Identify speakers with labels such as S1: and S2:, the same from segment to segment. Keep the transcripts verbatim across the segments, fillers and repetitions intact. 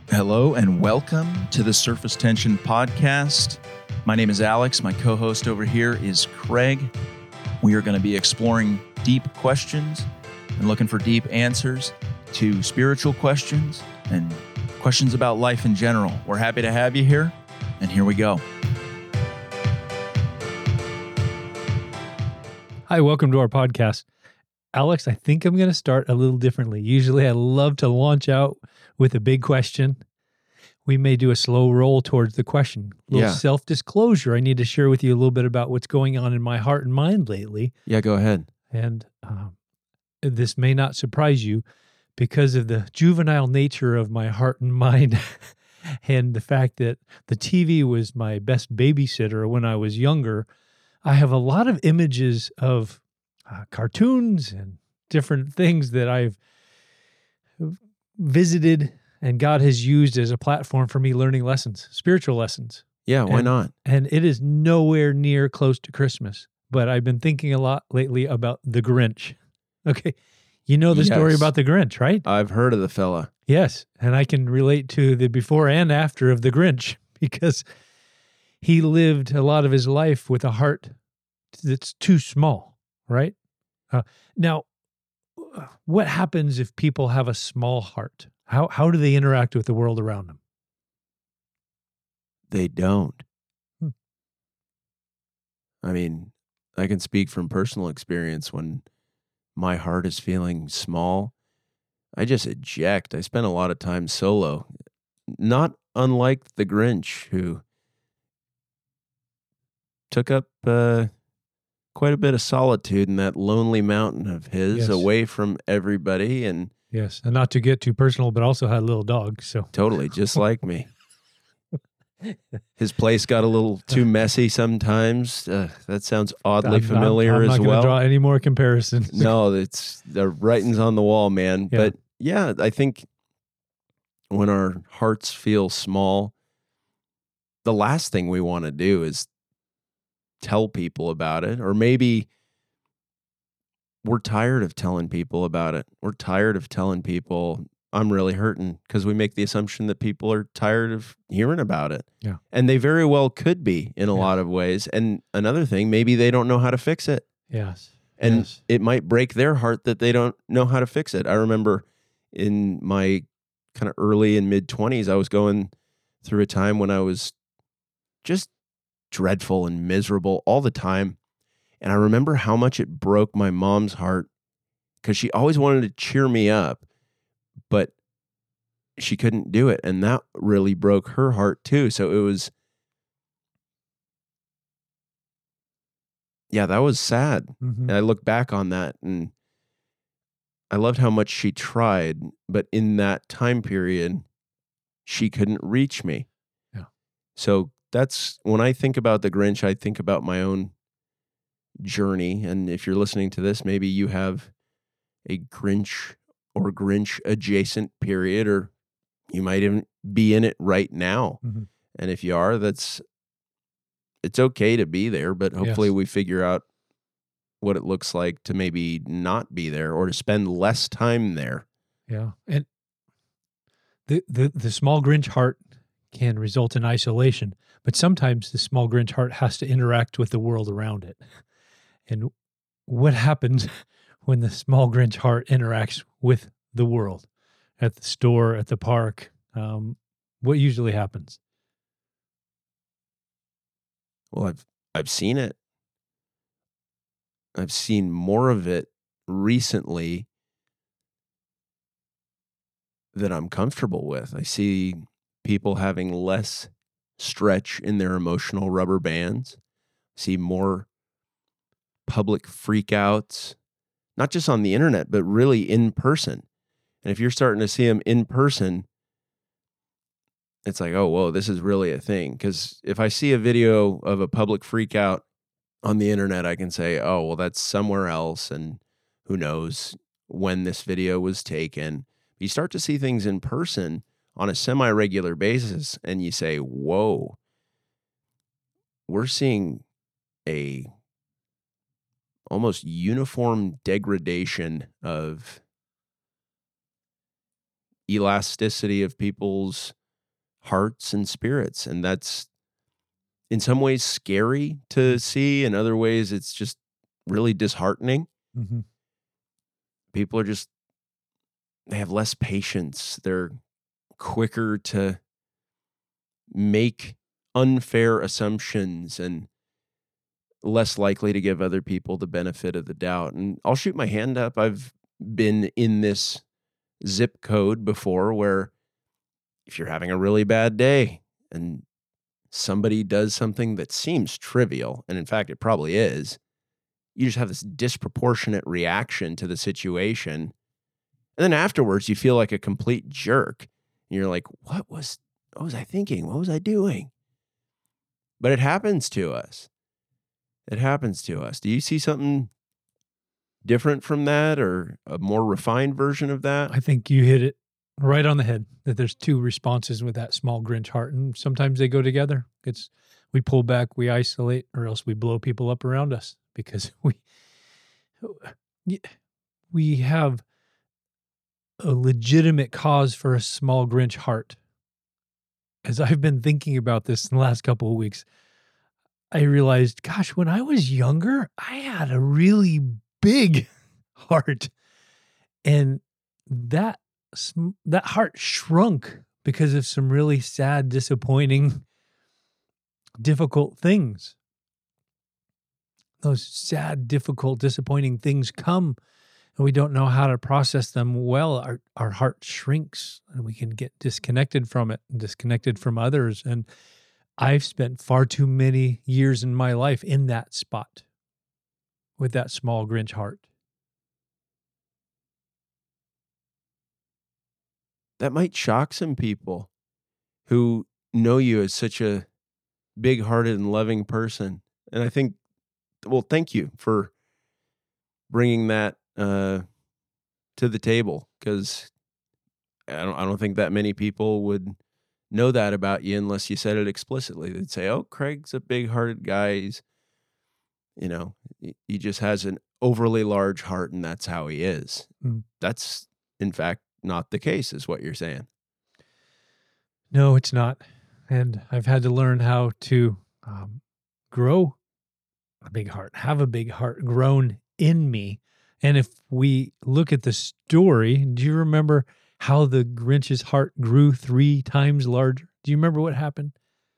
S1: Hello and welcome to the Surface Tension Podcast. My name is Alex. My co-host over here is Craig. We are going to be exploring deep questions and looking for deep answers to spiritual questions and questions about life in general. We're happy to have you here, and here we go.
S2: Hi, welcome to our podcast. Alex, I think I'm going to start a little differently. Usually I love to launch out with a big question. We may do a slow roll towards the question. A little
S3: Yeah.
S2: self-disclosure. I need to share with you a little bit about what's going on in my heart and mind lately.
S3: Yeah, go ahead.
S2: And um, this may not surprise you because of the juvenile nature of my heart and mind and the fact that the T V was my best babysitter when I was younger. I have a lot of images of uh, cartoons and different things that I've visited and God has used as a platform for me learning lessons, spiritual lessons.
S3: Yeah, why
S2: And-
S3: not?
S2: And it is nowhere near close to Christmas. But I've been thinking a lot lately about the Grinch. Okay. You know the story
S3: Yes.
S2: about the Grinch, right?
S3: I've heard of the fella.
S2: Yes. And I can relate to the before and after of the Grinch because he lived a lot of his life with a heart that's too small, right? Uh, now, what happens if people have a small heart? How how do they interact with the world around them?
S3: They don't.
S2: Hmm.
S3: I mean, I can speak from personal experience when my heart is feeling small. I just eject. I spend a lot of time solo, not unlike the Grinch, who took up uh, quite a bit of solitude in that lonely mountain of his,
S2: Yes.
S3: away from everybody, and
S2: Yes, and not to get too personal, but also had a little dog. So
S3: totally just like me. His place got a little too messy sometimes. Uh, that sounds oddly
S2: I'm,
S3: familiar
S2: I'm, I'm
S3: as
S2: not
S3: well.
S2: Draw any more comparisons.
S3: No, it's the writing's on the wall, man.
S2: Yeah.
S3: But yeah, I think when our hearts feel small, the last thing we want to do is tell people about it, or maybe we're tired of telling people about it. We're tired of telling people I'm really hurting because we make the assumption that people are tired of hearing about it.
S2: Yeah.
S3: And they very well could be in a
S2: Yeah.
S3: lot of ways. And another thing, maybe they don't know how to fix it.
S2: Yes,
S3: And
S2: yes.
S3: it might break their heart that they don't know how to fix it. I remember in my kind of early and mid twenties, I was going through a time when I was just dreadful and miserable all the time. And I remember how much it broke my mom's heart because she always wanted to cheer me up, but she couldn't do it. And that really broke her heart too. So it was, yeah, that was sad.
S2: Mhm.
S3: And I look back on that and I loved how much she tried, but in that time period, she couldn't reach me.
S2: Yeah.
S3: So that's when I think about the Grinch, I think about my own journey. And if you're listening to this, maybe you have a Grinch or Grinch adjacent period, or you might even be in it right now.
S2: Mhm.
S3: And if you are, that's, it's okay to be there, but hopefully
S2: Yes.
S3: we figure out what it looks like to maybe not be there or to spend less time there.
S2: Yeah. And the, the, the small Grinch heart can result in isolation, but sometimes the small Grinch heart has to interact with the world around it. And what happens when the small Grinch heart interacts with the world at the store, at the park? Um, what usually happens?
S3: Well, I've I've seen it. I've seen more of it recently that I'm comfortable with. I see people having less stretch in their emotional rubber bands. See more public freakouts, not just on the internet, but really in person. And if you're starting to see them in person, it's like, oh, whoa, this is really a thing. Because if I see a video of a public freakout on the internet, I can say, oh, well, that's somewhere else. And who knows when this video was taken. You start to see things in person on a semi-regular basis, and you say, whoa, we're seeing a almost uniform degradation of elasticity of people's hearts and spirits. And that's in some ways scary to see. In other ways, it's just really disheartening.
S2: Mm-hmm.
S3: People are just, they have less patience. They're quicker to make unfair assumptions and less likely to give other people the benefit of the doubt. And I'll shoot my hand up. I've been in this zip code before where if you're having a really bad day and somebody does something that seems trivial, and in fact, it probably is, you just have this disproportionate reaction to the situation. And then afterwards, you feel like a complete jerk. And you're like, what was, what was I thinking? What was I doing? But it happens to us. It happens to us. Do you see something different from that, or a more refined version of that?
S2: I think you hit it right on the head, that there's two responses with that small Grinch heart, and sometimes they go together. It's we pull back, we isolate, or else we blow people up around us because we we have a legitimate cause for a small Grinch heart. As I've been thinking about this in the last couple of weeks, I realized, gosh, when I was younger, I had a really big heart, and that that heart shrunk because of some really sad, disappointing, difficult things. Those sad, difficult, disappointing things come, and we don't know how to process them well. Our our heart shrinks, and we can get disconnected from it, and disconnected from others. And I've spent far too many years in my life in that spot with that small Grinch heart.
S3: That might shock some people who know you as such a big-hearted and loving person. And I think, well, thank you for bringing that uh, to the table, because I don't, I don't think that many people would know that about you unless you said it explicitly. They'd say, oh, Craig's a big-hearted guy. He's, you know, he just has an overly large heart, and that's how he is.
S2: Mm.
S3: That's, in fact, not the case, is what you're saying.
S2: No, it's not. And I've had to learn how to um, grow a big heart, have a big heart grown in me. And if we look at the story, do you remember how the Grinch's heart grew three times larger? Do you remember what happened?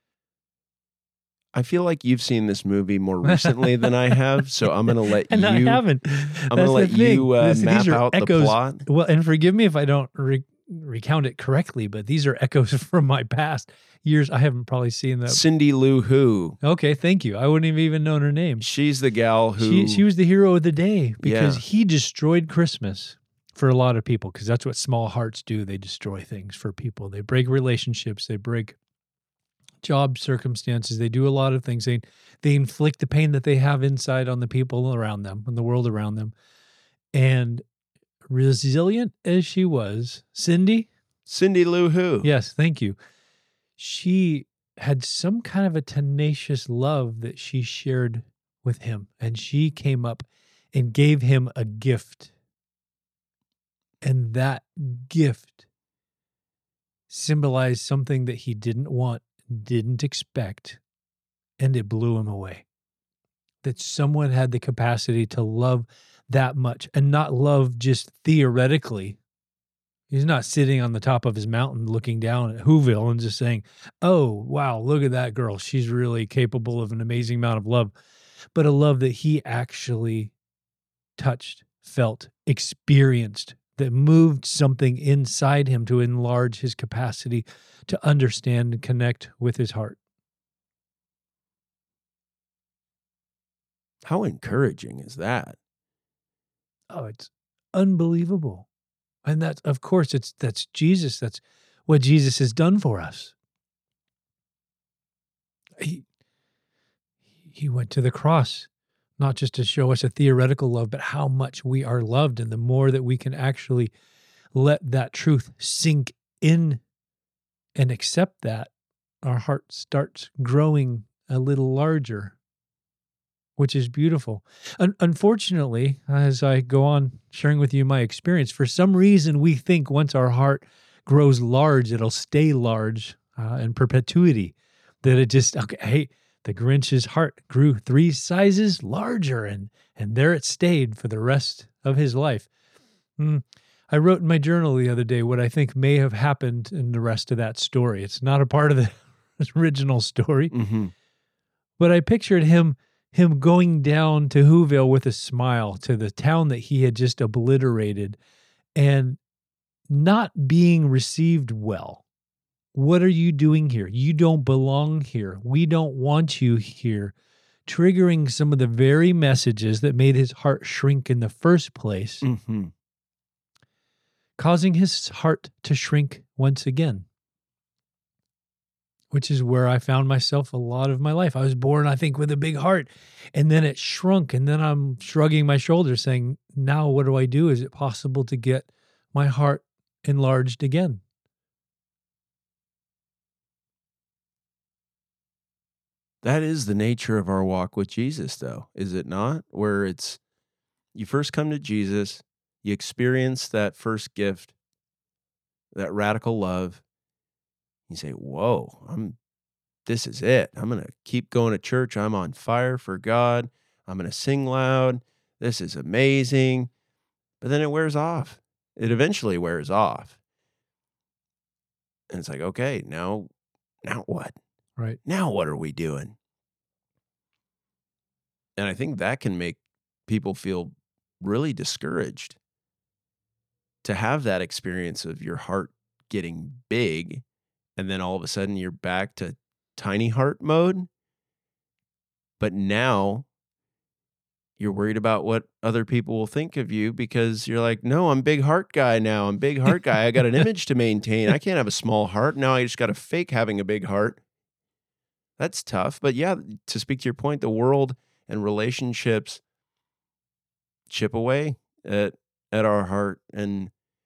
S3: I feel like you've seen this movie more recently than I have, so I'm going to let
S2: and
S3: you.
S2: I haven't.
S3: I'm going to let you uh,
S2: this,
S3: map out
S2: echoes,
S3: the plot.
S2: Well, and forgive me if I don't re- recount it correctly, but these are echoes from my past years. I haven't probably seen that.
S3: Cindy Lou Who.
S2: Okay, thank you. I wouldn't have even known her name.
S3: She's the gal who.
S2: She, she was the hero of the day because
S3: Yeah.
S2: he destroyed Christmas for a lot of people, because that's what small hearts do. They destroy things for people. They break relationships. They break job circumstances. They do a lot of things. They they inflict the pain that they have inside on the people around them, on the world around them. And resilient as she was, Cindy,
S3: Cindy Lou Who.
S2: yes, thank you. She had some kind of a tenacious love that she shared with him, and she came up and gave him a gift. And that gift symbolized something that he didn't want, didn't expect, and it blew him away. That someone had the capacity to love that much, and not love just theoretically. He's not sitting on the top of his mountain looking down at Whoville and just saying, oh, wow, look at that girl. She's really capable of an amazing amount of love. But a love that he actually touched, felt, experienced, that moved something inside him to enlarge his capacity to understand and connect with his heart.
S3: How encouraging is that?
S2: Oh, it's unbelievable. And that's, of course, it's that's Jesus. That's what Jesus has done for us. He, he went to the cross, not just to show us a theoretical love, but how much we are loved. And the more that we can actually let that truth sink in and accept that, our heart starts growing a little larger, which is beautiful. Un- unfortunately, as I go on sharing with you my experience, for some reason we think once our heart grows large, it'll stay large uh, in perpetuity. That it just, okay, hey, the Grinch's heart grew three sizes larger, and and there it stayed for the rest of his life. Mm. I wrote in my journal the other day what I think may have happened in the rest of that story. It's not a part of the original story,
S3: Mm-hmm.
S2: but I pictured him him going down to Whoville with a smile to the town that he had just obliterated and not being received well. What are you doing here? You don't belong here. We don't want you here. Triggering some of the very messages that made his heart shrink in the first place,
S3: Mm-hmm.
S2: causing his heart to shrink once again, which is where I found myself a lot of my life. I was born, I think, with a big heart, and then it shrunk, and then I'm shrugging my shoulders saying, now what do I do? Is it possible to get my heart enlarged again?
S3: That is the nature of our walk with Jesus, though, is it not? Where it's, you first come to Jesus, you experience that first gift, that radical love. You say, whoa, I'm, this is it. I'm going to keep going to church. I'm on fire for God. I'm going to sing loud. This is amazing. But then it wears off. It eventually wears off. And it's like, okay, now, now what?
S2: Right.
S3: Now what are we doing? And I think that can make people feel really discouraged to have that experience of your heart getting big, and then all of a sudden you're back to tiny heart mode. But now you're worried about what other people will think of you because you're like, no, I'm big heart guy now. I'm big heart guy. I got an image to maintain. I can't have a small heart. Now I just got to fake having a big heart. That's tough. But yeah, to speak to your point, the world and relationships chip away at at our heart. And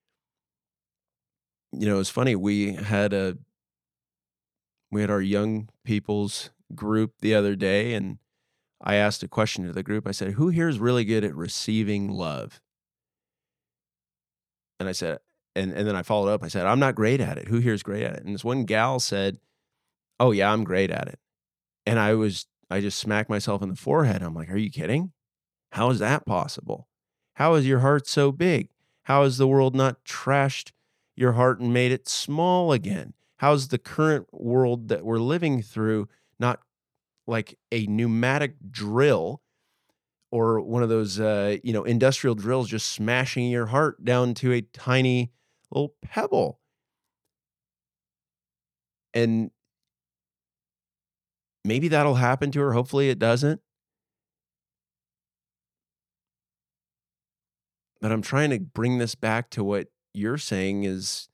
S3: you know, it's funny, we had a we had our young people's group the other day, and I asked a question to the group. I said, who here is really good at receiving love? And I said, and, and then I followed up. I said, I'm not great at it. Who here is great at it? And this one gal said, oh yeah, I'm great at it. And I was, I just smacked myself in the forehead. I'm like, are you kidding? How is that possible? How is your heart so big? How has the world not trashed your heart and made it small again? How's the current world that we're living through not like a pneumatic drill or one of those, uh, you know, industrial drills just smashing your heart down to a tiny little pebble? And maybe that'll happen to her. Hopefully it doesn't. But I'm trying to bring this back to what you're saying is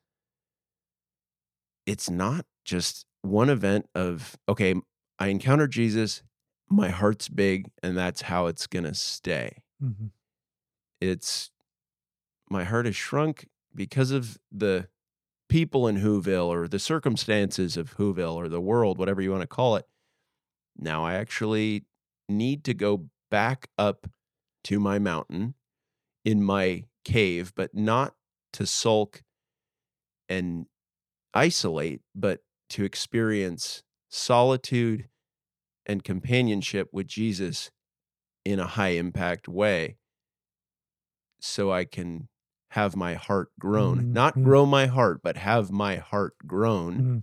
S3: it's not just one event of, okay, I encountered Jesus, my heart's big, and that's how it's going to stay.
S2: Mm-hmm.
S3: It's, my heart has shrunk because of the people in Whoville or the circumstances of Whoville or the world, whatever you want to call it. Now I actually need to go back up to my mountain in my cave, but not to sulk and isolate, but to experience solitude and companionship with Jesus in a high impact way so I can have my heart grown.
S2: Mm-hmm.
S3: Not grow my heart, but have my heart grown
S2: Mm-hmm.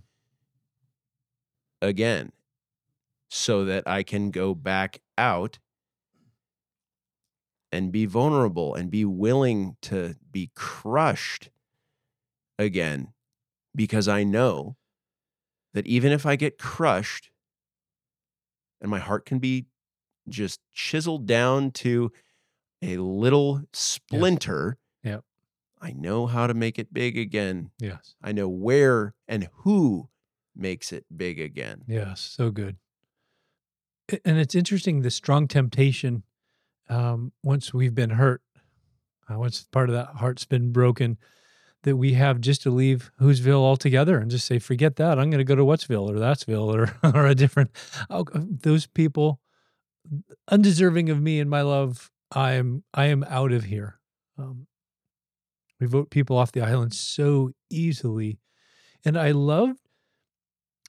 S3: again so that I can go back out and be vulnerable and be willing to be crushed again, because I know that even if I get crushed and my heart can be just chiseled down to a little splinter,
S2: yes. Yep.
S3: I know how to make it big again.
S2: Yes.
S3: I know where and who makes it big again.
S2: Yes. So good. And it's interesting, the strong temptation, um, once we've been hurt, uh, once part of that heart's been broken, that we have just to leave Whoville altogether and just say, forget that. I'm going to go to What'sville or That'sville or, or a different, oh, those people undeserving of me and my love. I am, I am out of here. Um, we vote people off the island so easily. And I love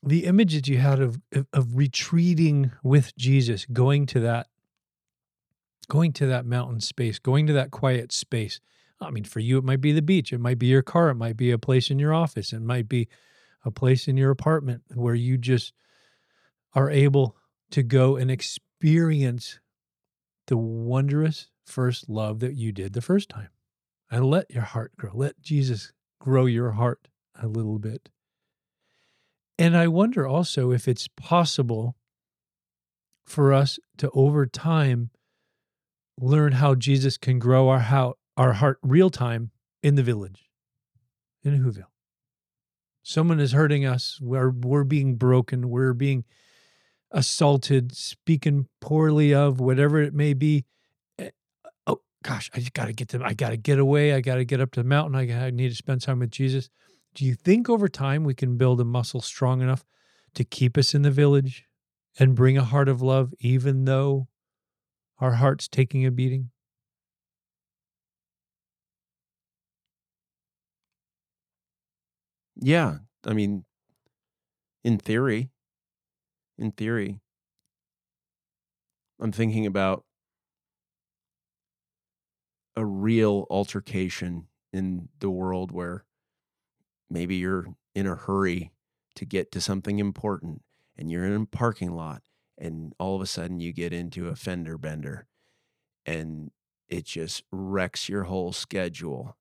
S2: the image that you had of, of of retreating with Jesus, going to that, going to that mountain space, going to that quiet space. I mean, for you, it might be the beach, it might be your car, it might be a place in your office, it might be a place in your apartment where you just are able to go and experience the wondrous first love that you did the first time. And let your heart grow. Let Jesus grow your heart a little bit. And I wonder also if it's possible for us to, over time, learn how Jesus can grow our how, our heart real time in the village, in Whoville. Someone is hurting us. We're, we're being broken. We're being assaulted, speaken poorly of, whatever it may be. Oh gosh, I just got to get to, I got to get away. I got to get up to the mountain. I, I need to spend time with Jesus. Do you think over time we can build a muscle strong enough to keep us in the village and bring a heart of love, even though our heart's taking a beating?
S3: Yeah. I mean, in theory, in theory, I'm thinking about a real altercation in the world where maybe you're in a hurry to get to something important and you're in a parking lot and all of a sudden you get into a fender bender and it just wrecks your whole schedule.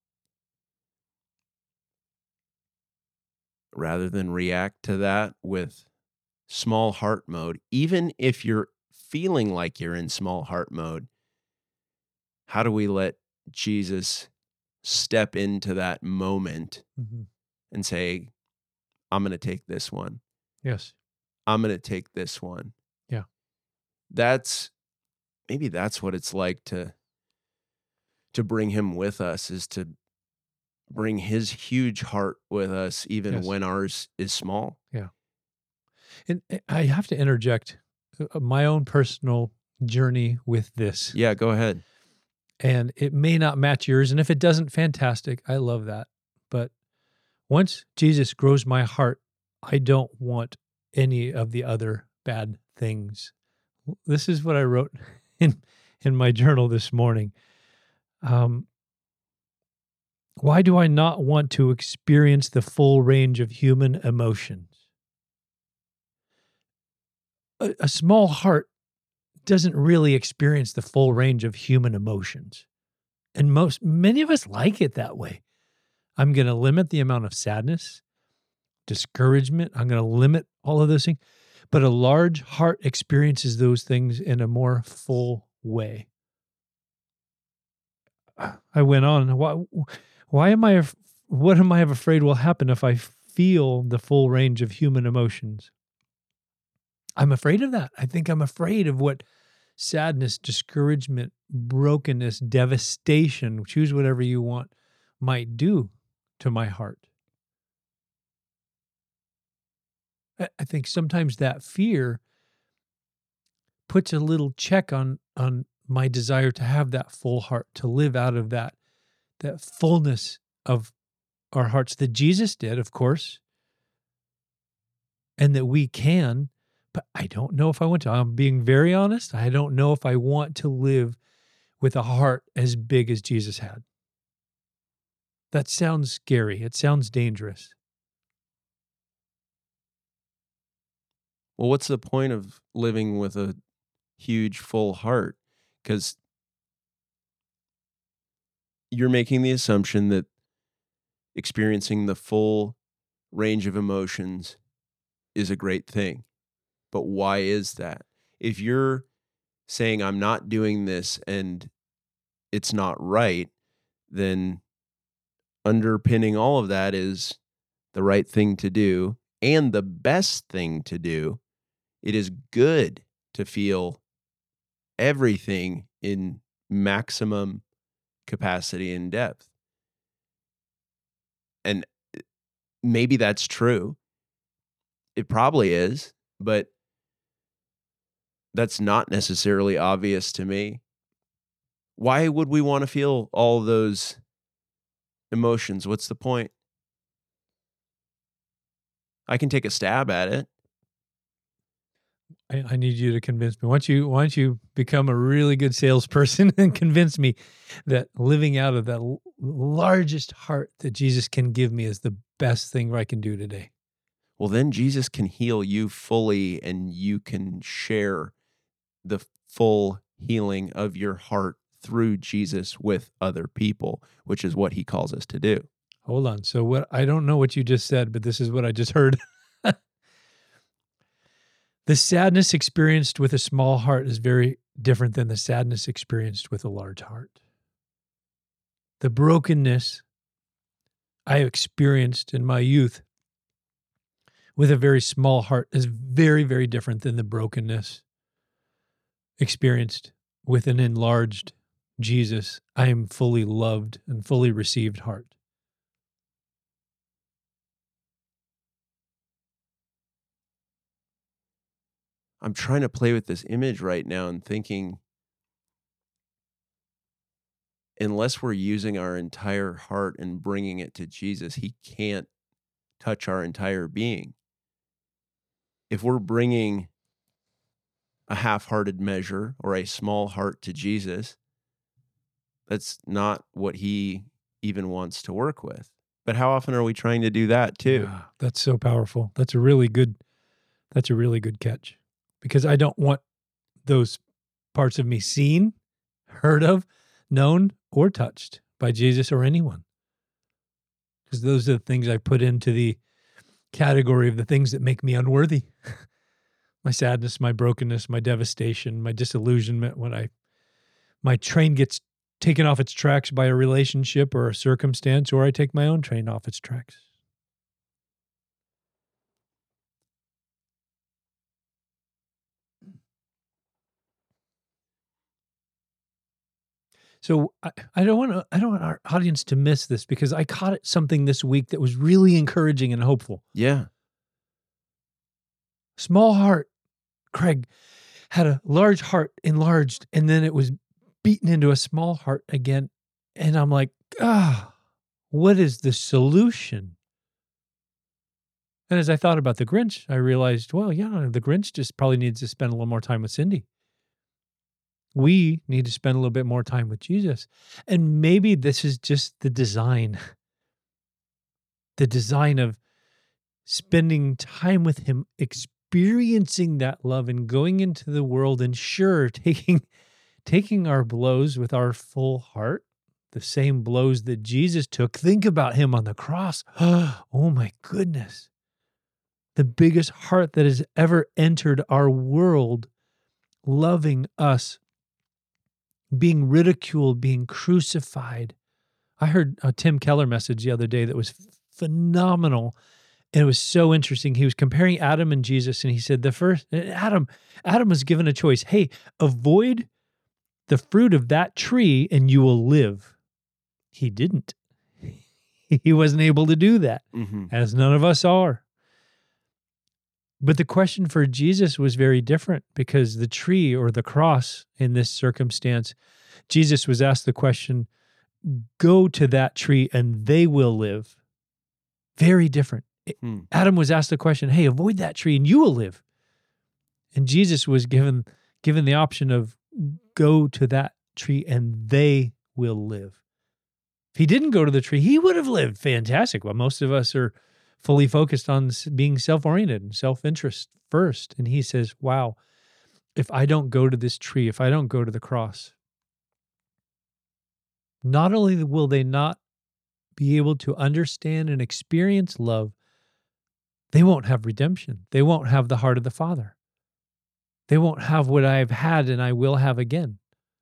S3: Rather than react to that with small heart mode, even if you're feeling like you're in small heart mode, how do we let Jesus step into that moment mm-hmm. and say, I'm going to take this one.
S2: Yes.
S3: I'm going to take this one.
S2: Yeah.
S3: That's, maybe that's what it's like to, to bring him with us, is to bring his huge heart with us, even yes. when ours is small.
S2: Yeah. And I have to interject my own personal journey with this.
S3: Yeah, go ahead.
S2: And it may not match yours. And if it doesn't, fantastic. I love that. But once Jesus grows my heart, I don't want any of the other bad things. This is what I wrote in, in my journal this morning. Um, why do I not want to experience the full range of human emotions? A, a small heart doesn't really experience the full range of human emotions. And most, many of us like it that way. I'm going to limit the amount of sadness, discouragement. I'm going to limit all of those things. But a large heart experiences those things in a more full way. I went on. Why, why am I, what am I afraid will happen if I feel the full range of human emotions? I'm afraid of that. I think I'm afraid of what sadness, discouragement, brokenness, devastation, choose whatever you want, might do to my heart. I think sometimes that fear puts a little check on, on my desire to have that full heart, to live out of that, that fullness of our hearts that Jesus did, of course, and that we can. But I don't know if I want to. I'm being very honest. I don't know if I want to live with a heart as big as Jesus had. That sounds scary. It sounds dangerous.
S3: Well, what's the point of living with a huge, full heart? Because you're making the assumption that experiencing the full range of emotions is a great thing. But why is that? If you're saying I'm not doing this and it's not right, then underpinning all of that is the right thing to do and the best thing to do. It is good to feel everything in maximum capacity and depth. And maybe that's true. It probably is, but that's not necessarily obvious to me. Why would we want to feel all those emotions? What's the point? I can take a stab at it.
S2: I, I need you to convince me. Why don't you, why don't you become a really good salesperson and convince me that living out of that l- largest heart that Jesus can give me is the best thing I can do today.
S3: Well, then Jesus can heal you fully, and you can share the full healing of your heart through Jesus with other people, which is what he calls us to do.
S2: Hold on. So what, I don't know what you just said, but this is what I just heard. The sadness experienced with a small heart is very different than the sadness experienced with a large heart. The brokenness I experienced in my youth with a very small heart is very, very different than the brokenness experienced with an enlarged Jesus. I am fully loved and fully received heart.
S3: I'm trying to play with this image right now and thinking, unless we're using our entire heart and bringing it to Jesus, he can't touch our entire being. If we're bringing a half-hearted measure or a small heart to Jesus, that's not what he even wants to work with. But how often are we trying to do that too?
S2: Yeah, that's so powerful. That's a really good, that's a really good catch. Because I don't want those parts of me seen, heard of, known, or touched by Jesus or anyone. Because those are the things I put into the category of the things that make me unworthy. My sadness, my brokenness, my devastation, my disillusionment when I, my train gets taken off its tracks by a relationship or a circumstance, or I take my own train off its tracks. So I, I don't want to, I don't want our audience to miss this, because I caught something this week that was really encouraging and hopeful.
S3: Yeah.
S2: Small heart, Craig, had a large heart enlarged, and then it was beaten into a small heart again. And I'm like, ah, what is the solution? And as I thought about the Grinch, I realized, well, yeah, the Grinch just probably needs to spend a little more time with Cindy. We need to spend a little bit more time with Jesus. And maybe this is just the design, the design of spending time with him, experiencing that love and going into the world, and sure, taking, taking our blows with our full heart, the same blows that Jesus took. Think about him on the cross. Oh my goodness. The biggest heart that has ever entered our world, loving us, being ridiculed, being crucified. I heard a Tim Keller message the other day that was phenomenal. And it was so interesting. He was comparing Adam and Jesus, and he said, the first, Adam, Adam was given a choice. Hey, avoid the fruit of that tree and you will live. He didn't. He wasn't able to do that,
S3: Mm-hmm.
S2: as none of us are. But the question for Jesus was very different, because the tree or the cross in this circumstance, Jesus was asked the question, go to that tree and they will live. Very different.
S3: Hmm.
S2: Adam was asked the question, hey, avoid that tree and you will live. And Jesus was given, given the option of go to that tree and they will live. If he didn't go to the tree, he would have lived fantastic. Well, most of us are fully focused on being self-oriented and self-interest first. And he says, wow, if I don't go to this tree, if I don't go to the cross, not only will they not be able to understand and experience love, they won't have redemption. They won't have the heart of the Father. They won't have what I've had and I will have again.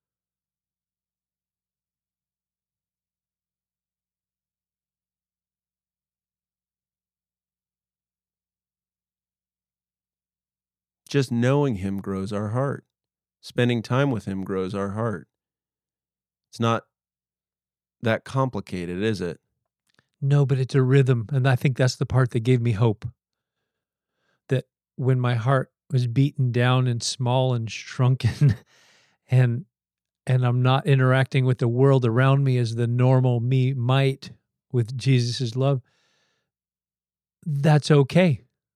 S3: Just knowing him grows our heart. Spending time with him grows our heart. It's not that complicated, is it?
S2: No, but it's a rhythm. And I think that's the part that gave me hope. That when my heart was beaten down and small and shrunken and and I'm not interacting with the world around me as the normal me might with Jesus' love, that's okay.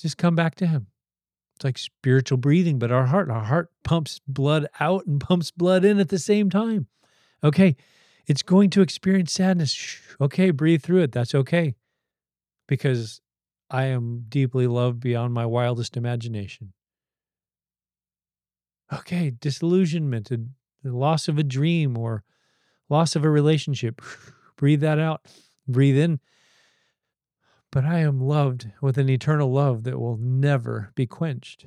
S2: just come back to him. It's like spiritual breathing, but our heart, our heart pumps blood out and pumps blood in at the same time. Okay, it's going to experience sadness. Shh, okay, breathe through it. That's okay. Because I am deeply loved beyond my wildest imagination. Okay, disillusionment, the loss of a dream or loss of a relationship. Breathe that out. Breathe in. But I am loved with an eternal love that will never be quenched.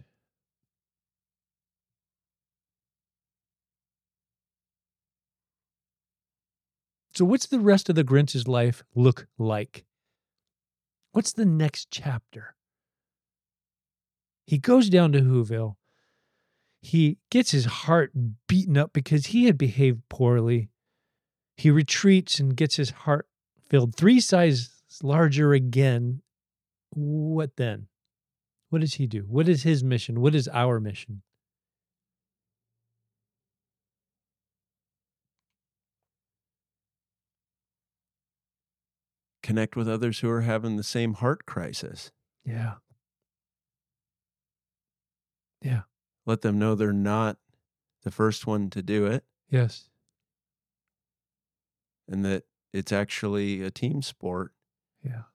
S2: So what's the rest of the Grinch's life look like? What's the next chapter? He goes down to Whoville. He gets his heart beaten up because he had behaved poorly. He retreats and gets his heart filled three sizes larger again. What then? What does he do? What is his mission? What is our mission?
S3: Connect with others who are having the same heart crisis.
S2: Yeah. Yeah.
S3: Let them know they're not the first one to do it.
S2: Yes.
S3: And that it's actually a team sport.
S2: Yeah.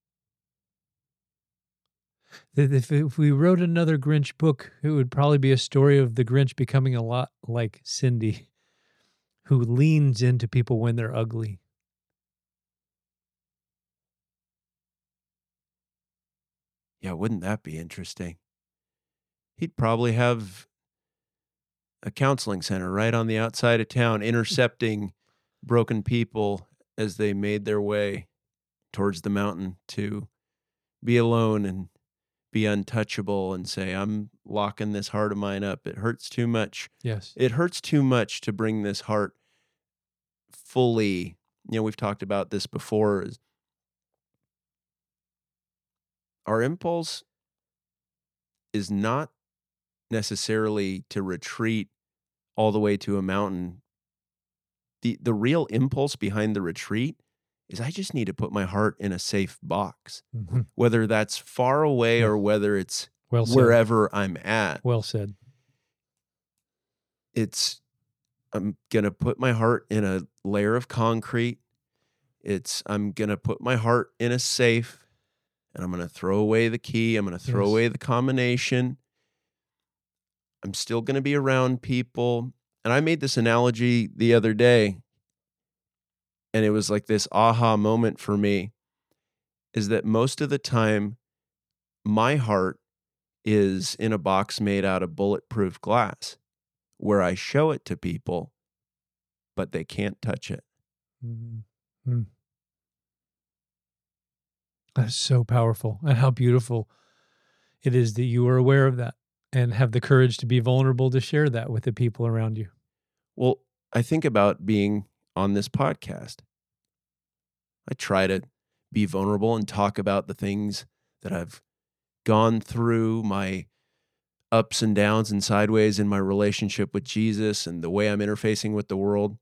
S2: If, if we wrote another Grinch book, it would probably be a story of the Grinch becoming a lot like Cindy, who leans into people when they're ugly.
S3: Yeah, wouldn't that be interesting? He'd probably have a counseling center right on the outside of town, intercepting broken people as they made their way towards the mountain to be alone and be untouchable and say, I'm locking this heart of mine up. It hurts too much.
S2: Yes.
S3: It hurts too much to bring this heart fully. You know, we've talked about this before. Is our impulse is not necessarily to retreat all the way to a mountain. The the real impulse behind the retreat is I just need to put my heart in a safe box,
S2: Mm-hmm.
S3: whether that's far away
S2: Yeah.
S3: or whether it's
S2: Well said.
S3: wherever I'm at.
S2: Well said.
S3: It's I'm going to put my heart in a layer of concrete. It's I'm going to put my heart in a safe, and I'm going to throw away the key. I'm going to throw
S2: Yes.
S3: away the combination. I'm still going to be around people. And I made this analogy the other day, and it was like this aha moment for me, is that most of the time, my heart is in a box made out of bulletproof glass where I show it to people, but they can't touch it.
S2: Mm-hmm. That's so powerful, and how beautiful it is that you are aware of that and have the courage to be vulnerable to share that with the people around you.
S3: Well, I think about being on this podcast. I try to be vulnerable and talk about the things that I've gone through, my ups and downs and sideways in my relationship with Jesus and the way I'm interfacing with the world.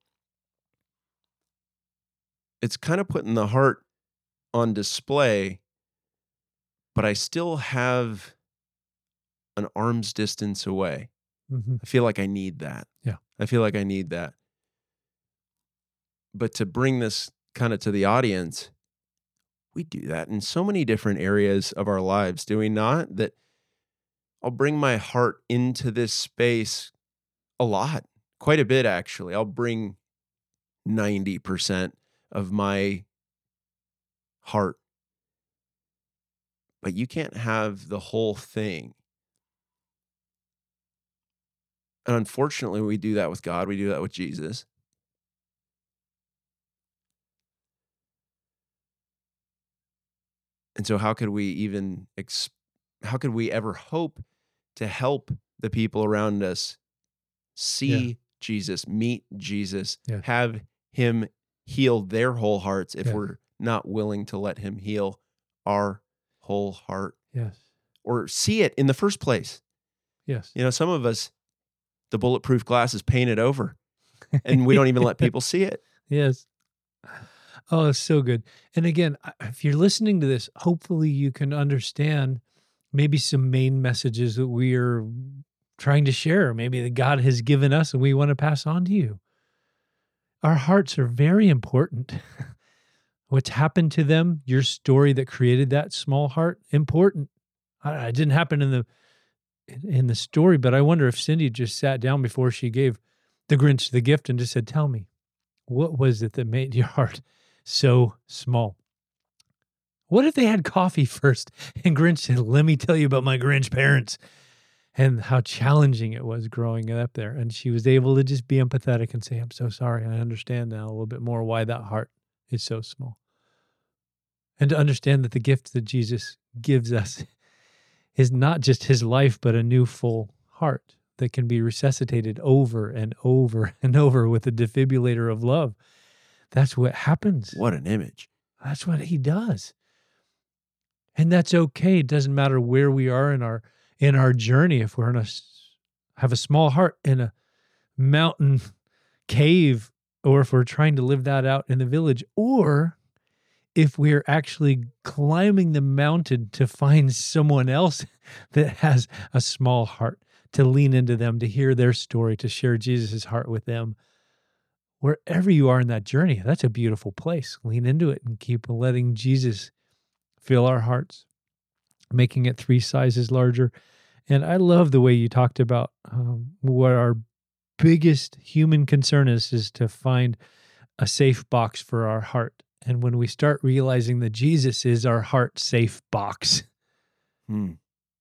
S3: It's kind of putting the heart on display, but I still have an arm's distance away.
S2: Mm-hmm.
S3: I feel like I need that.
S2: Yeah.
S3: I feel like I need that. But to bring this kind of to the audience, we do that in so many different areas of our lives, do we not? That I'll bring my heart into this space a lot, quite a bit, actually. I'll bring ninety percent of my heart. But you can't have the whole thing. And unfortunately, we do that with God. We do that with Jesus. And so how could we even, ex- how could we ever hope to help the people around us see
S2: Yeah.
S3: Jesus, meet Jesus,
S2: Yeah.
S3: have him heal their whole hearts if
S2: Yeah.
S3: we're not willing to let him heal our whole heart
S2: Yes.
S3: or see it in the first place?
S2: Yes.
S3: You know, some of us, the bulletproof glass is painted over and we don't even let people see it.
S2: Yes. Oh, it's so good. And again, I- if you're listening to this, hopefully you can understand maybe some main messages that we are trying to share, maybe that God has given us and we want to pass on to you. Our hearts are very important. What's happened to them, your story that created that small heart, important. I- It didn't happen in the in the story, but I wonder if Cindy just sat down before she gave the Grinch the gift and just said, tell me, what was it that made your heart so small? What if they had coffee first and Grinch said, let me tell you about my Grinch parents and how challenging it was growing up there. And she was able to just be empathetic and say, I'm so sorry. I understand now a little bit more why that heart is so small. And to understand that the gift that Jesus gives us is not just his life, but a new full heart that can be resuscitated over and over and over with a defibrillator of love. That's what happens.
S3: What an image.
S2: That's what he does. And that's okay. It doesn't matter where we are in our in our journey. If we're in a have a small heart in a mountain cave, or if we're trying to live that out in the village, or if we're actually climbing the mountain to find someone else that has a small heart, to lean into them, to hear their story, to share Jesus' heart with them. Wherever you are in that journey, that's a beautiful place. Lean into it and keep letting Jesus fill our hearts, making it three sizes larger. And I love the way you talked about um, what our biggest human concern is, is to find a safe box for our heart. And when we start realizing that Jesus is our heart safe box,
S3: Hmm.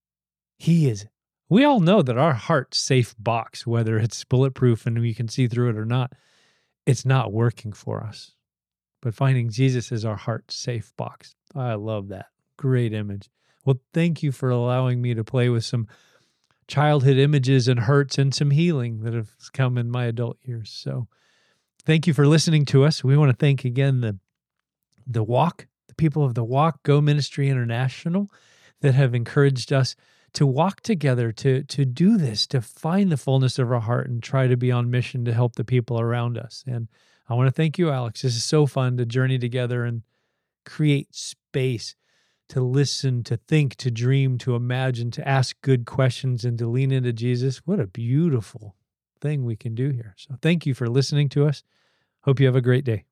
S2: he is. We all know that our heart safe box, whether it's bulletproof and we can see through it or not, it's not working for us. But finding Jesus is our heart safe box. I love that. Great image. Well, thank you for allowing me to play with some childhood images and hurts and some healing that have come in my adult years. So thank you for listening to us. We want to thank again the, the Walk, the people of the Walk Go Ministry International that have encouraged us to walk together, to, to do this, to find the fullness of our heart and try to be on mission to help the people around us. And I want to thank you, Alex. This is so fun to journey together and create space to listen, to think, to dream, to imagine, to ask good questions, and to lean into Jesus. What a beautiful thing we can do here. So thank you for listening to us. Hope you have a great day.